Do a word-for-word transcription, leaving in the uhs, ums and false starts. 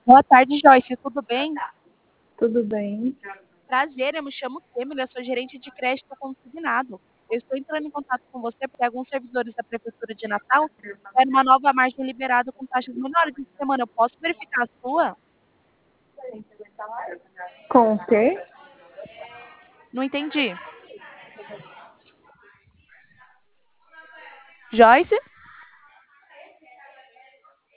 Boa tarde, Joyce. Tudo bem? Tudo bem? Prazer, eu me chamo Camila, eu sou gerente de crédito consignado. Eu estou entrando em contato com você porque alguns servidores da Prefeitura de Natal tiveram uma nova margem liberada com taxas menores essa semana. Eu posso verificar a sua? Com o quê? Não entendi. Joyce?